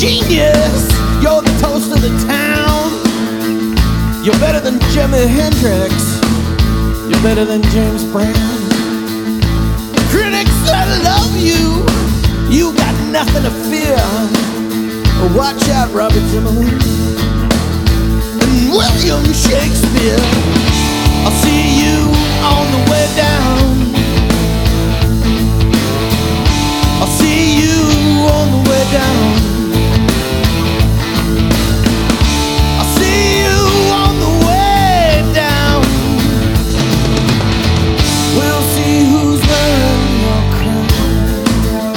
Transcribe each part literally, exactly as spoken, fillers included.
genius. You're the toast of the town. You're better than Jimi Hendrix. You're better than James Brown. Critics that love you, you got nothing to fear. Watch out, Robert Zimmerman and William Shakespeare. I'll see you on the way down. I'll see you on the way down. I'll see you on the way down. We'll see who's wearing your crown.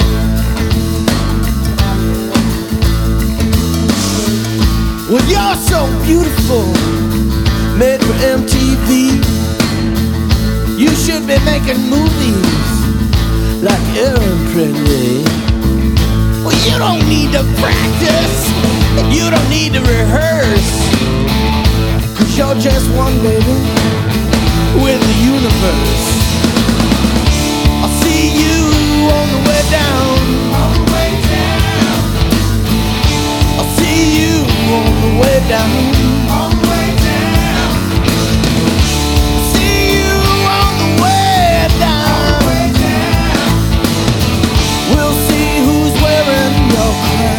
Well, you're so beautiful, made for M T V. You should be making movies like Aaron Trenley. Well, you don't need to practice, you don't need to rehearse, 'cause you're just one baby with the universe. I'll see you on the way down. On the way down. I'll see you on the way down. On the way down. I'll see you on the way down. On the way down. We'll see who's wearing your crown.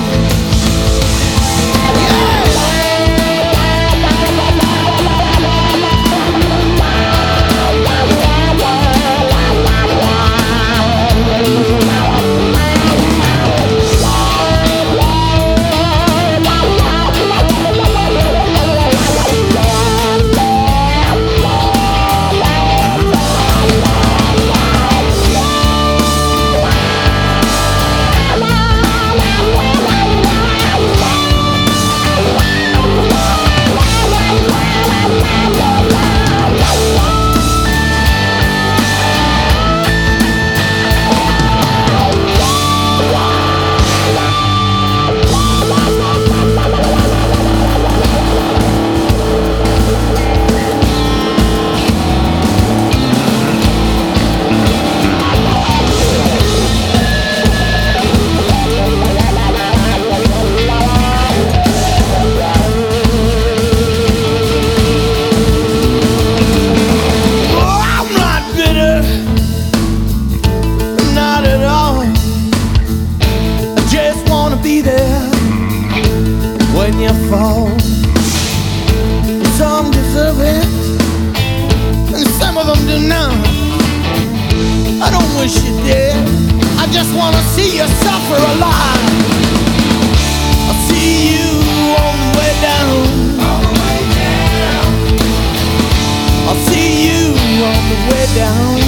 Be there when you fall. Some deserve it, and some of them do not. I don't wish you did. I just want to see you suffer alive. I'll see you on the way down. On the way down. I'll see you on the way down.